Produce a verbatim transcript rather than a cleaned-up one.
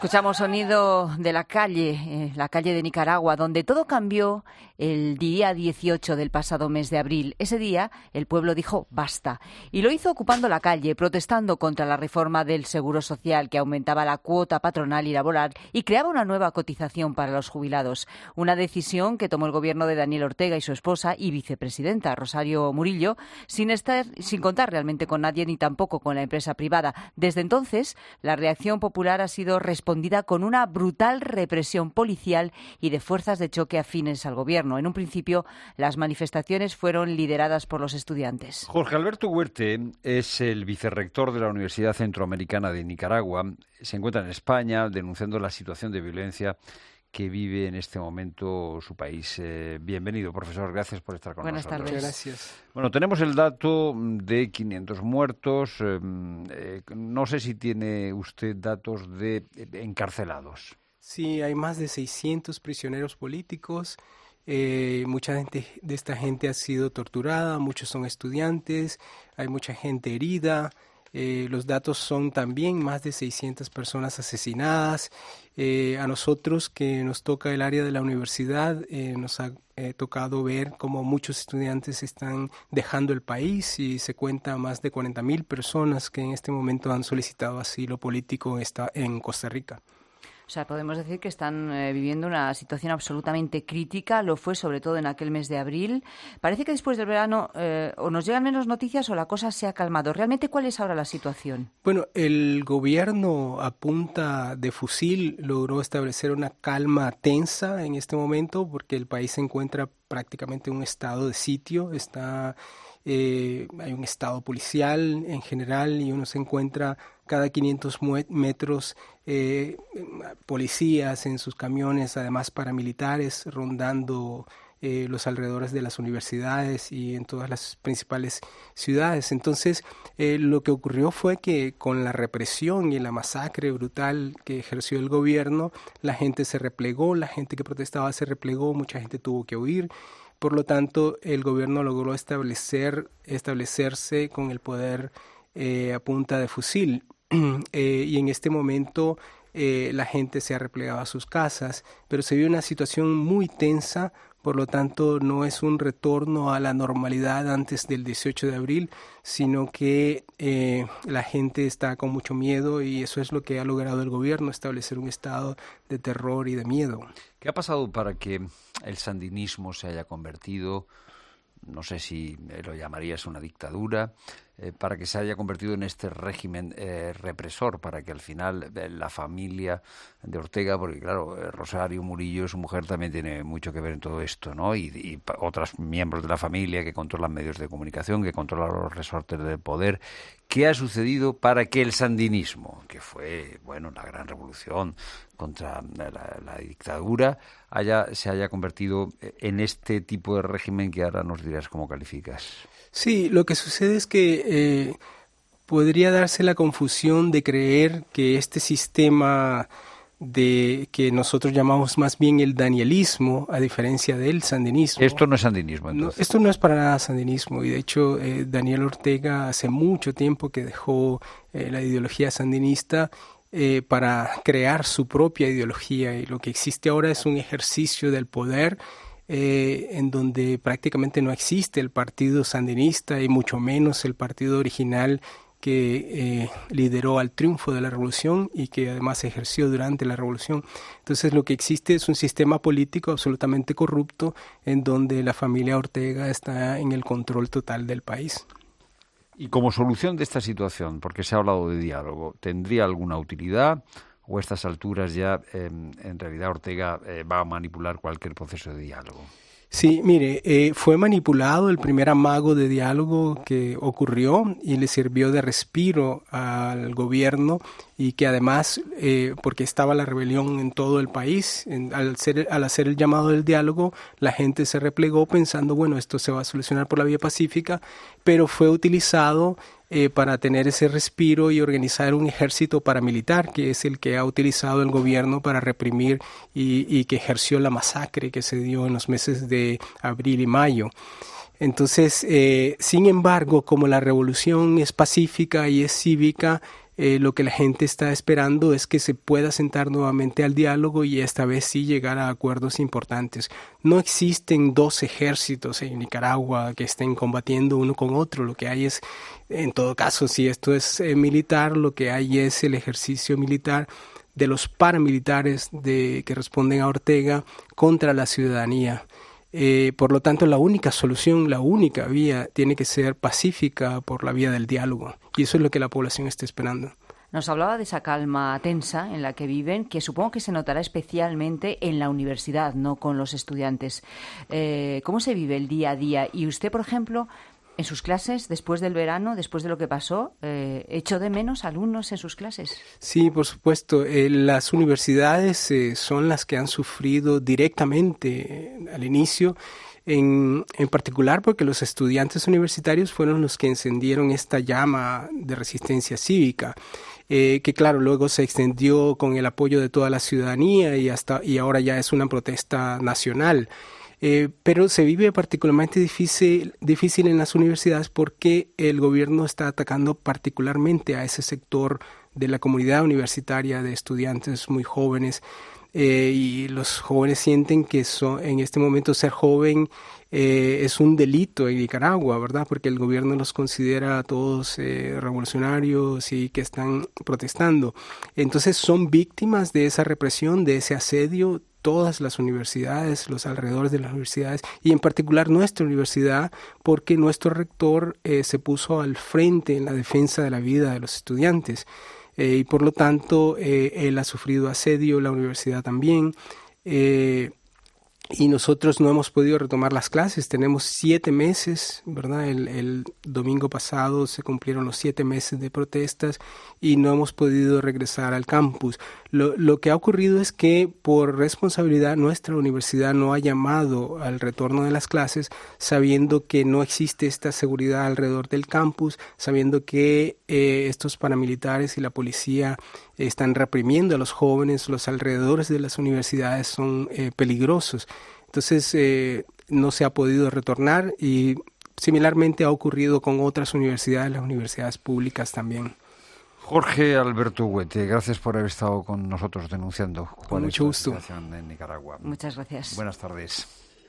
Escuchamos sonido de la calle, eh, la calle de Nicaragua, donde todo cambió el día dieciocho del pasado mes de abril. Ese día el pueblo dijo basta y lo hizo ocupando la calle, protestando contra la reforma del Seguro Social que aumentaba la cuota patronal y laboral y creaba una nueva cotización para los jubilados. Una decisión que tomó el gobierno de Daniel Ortega y su esposa y vicepresidenta Rosario Murillo, sin estar, sin contar realmente con nadie ni tampoco con la empresa privada. Desde entonces, la reacción popular ha sido respondida con una brutal represión policial y de fuerzas de choque afines al gobierno. En un principio, las manifestaciones fueron lideradas por los estudiantes. Jorge Alberto Huerte es el vicerrector de la Universidad Centroamericana de Nicaragua. Se encuentra en España denunciando la situación de violencia que vive en este momento su país. Eh, bienvenido, profesor. Gracias por estar con Buenas nosotros. Buenas tardes. Gracias. Bueno, tenemos el dato de quinientos muertos. Eh, eh, no sé si tiene usted datos de encarcelados. Sí, hay más de seiscientos prisioneros políticos. Eh, mucha gente de esta gente ha sido torturada, muchos son estudiantes, hay mucha gente herida. Eh, los datos son también más de seiscientas personas asesinadas. Eh, a nosotros que nos toca el área de la universidad, eh, nos ha eh, tocado ver cómo muchos estudiantes están dejando el país y se cuenta más de cuarenta mil personas que en este momento han solicitado asilo político esta, en Costa Rica. O sea, podemos decir que están eh, viviendo una situación absolutamente crítica. Lo fue sobre todo en aquel mes de abril. Parece que después del verano eh, o nos llegan menos noticias o la cosa se ha calmado. ¿Realmente cuál es ahora la situación? Bueno, el gobierno a punta de fusil logró establecer una calma tensa en este momento porque el país se encuentra prácticamente en un estado de sitio. Está, eh, hay un estado policial en general y uno se encuentra cada quinientos metros eh, policías en sus camiones, además paramilitares rondando eh, los alrededores de las universidades y en todas las principales ciudades. Entonces, eh, lo que ocurrió fue que con la represión y la masacre brutal que ejerció el gobierno, la gente se replegó, la gente que protestaba se replegó, mucha gente tuvo que huir. Por lo tanto, el gobierno logró establecer, establecerse con el poder eh, a punta de fusil. Eh, y en este momento eh, la gente se ha replegado a sus casas, pero se vive una situación muy tensa, por lo tanto no es un retorno a la normalidad antes del dieciocho de abril, sino que eh, la gente está con mucho miedo y eso es lo que ha logrado el gobierno, establecer un estado de terror y de miedo. ¿Qué ha pasado para que el sandinismo se haya convertido, no sé si lo llamarías una dictadura, eh, para que se haya convertido en este régimen eh, represor, para que al final eh, la familia de Ortega, porque claro, eh, Rosario Murillo, su mujer, también tiene mucho que ver en todo esto, ¿no? Y, y otros miembros de la familia que controlan medios de comunicación, que controlan los resortes del poder. ¿Qué ha sucedido para que el sandinismo, que fue, bueno, la gran revolución contra la, la dictadura, haya, se haya convertido en este tipo de régimen que ahora nos dirás cómo calificas? Sí, lo que sucede es que eh, podría darse la confusión de creer que este sistema de que nosotros llamamos más bien el danielismo, a diferencia del sandinismo. Esto no es sandinismo, entonces. No, esto no es para nada sandinismo, y de hecho eh, Daniel Ortega hace mucho tiempo que dejó eh, la ideología sandinista eh, para crear su propia ideología, y lo que existe ahora es un ejercicio del poder eh, en donde prácticamente no existe el partido sandinista y mucho menos el partido original que eh, lideró al triunfo de la revolución y que además ejerció durante la revolución. Entonces lo que existe es un sistema político absolutamente corrupto en donde la familia Ortega está en el control total del país. Y como solución de esta situación, porque se ha hablado de diálogo, ¿tendría alguna utilidad o a estas alturas ya eh, en realidad Ortega eh, va a manipular cualquier proceso de diálogo? Sí, mire, eh, fue manipulado el primer amago de diálogo que ocurrió y le sirvió de respiro al gobierno, y que además, eh, porque estaba la rebelión en todo el país, en, al, ser, al hacer el llamado del diálogo, la gente se replegó pensando, bueno, esto se va a solucionar por la vía pacífica, pero fue utilizado eh, para tener ese respiro y organizar un ejército paramilitar, que es el que ha utilizado el gobierno para reprimir y, y que ejerció la masacre que se dio en los meses de abril y mayo. Entonces, eh, sin embargo, como la revolución es pacífica y es cívica, Eh, lo que la gente está esperando es que se pueda sentar nuevamente al diálogo y esta vez sí llegar a acuerdos importantes. No existen dos ejércitos en Nicaragua que estén combatiendo uno con otro. Lo que hay es, en todo caso, si esto es eh, militar, lo que hay es el ejercicio militar de los paramilitares de, que responden a Ortega contra la ciudadanía. Eh, por lo tanto, la única solución, la única vía tiene que ser pacífica por la vía del diálogo. Y eso es lo que la población está esperando. Nos hablaba de esa calma tensa en la que viven, que supongo que se notará especialmente en la universidad, no con los estudiantes. Eh, ¿Cómo se vive el día a día? Y usted, por ejemplo, en sus clases, después del verano, después de lo que pasó, eh, ¿echó de menos alumnos en sus clases? Sí, por supuesto. Eh, las universidades eh, son las que han sufrido directamente eh, al inicio, en, en particular porque los estudiantes universitarios fueron los que encendieron esta llama de resistencia cívica, eh, que claro, luego se extendió con el apoyo de toda la ciudadanía y, hasta, y ahora ya es una protesta nacional. Eh, pero se vive particularmente difícil, difícil en las universidades porque el gobierno está atacando particularmente a ese sector de la comunidad universitaria de estudiantes muy jóvenes eh, y los jóvenes sienten que son, en este momento ser joven eh, es un delito en Nicaragua, ¿verdad? Porque el gobierno los considera a todos eh, revolucionarios y que están protestando. Entonces son víctimas de esa represión, de ese asedio, todas las universidades, los alrededores de las universidades y en particular nuestra universidad, porque nuestro rector eh, se puso al frente en la defensa de la vida de los estudiantes eh, y por lo tanto eh, él ha sufrido asedio, la universidad también. Eh, Y nosotros no hemos podido retomar las clases. Tenemos siete meses, ¿verdad? El, el domingo pasado se cumplieron los siete meses de protestas y no hemos podido regresar al campus. Lo, lo que ha ocurrido es que por responsabilidad nuestra universidad no ha llamado al retorno de las clases, sabiendo que no existe esta seguridad alrededor del campus, sabiendo que eh, estos paramilitares y la policía están reprimiendo a los jóvenes, los alrededores de las universidades son eh, peligrosos. Entonces eh, no se ha podido retornar y similarmente ha ocurrido con otras universidades, las universidades públicas también. Jorge Alberto Huete, gracias por haber estado con nosotros denunciando cuál con mucho es la gusto. situación en Nicaragua. Muchas gracias. Buenas tardes.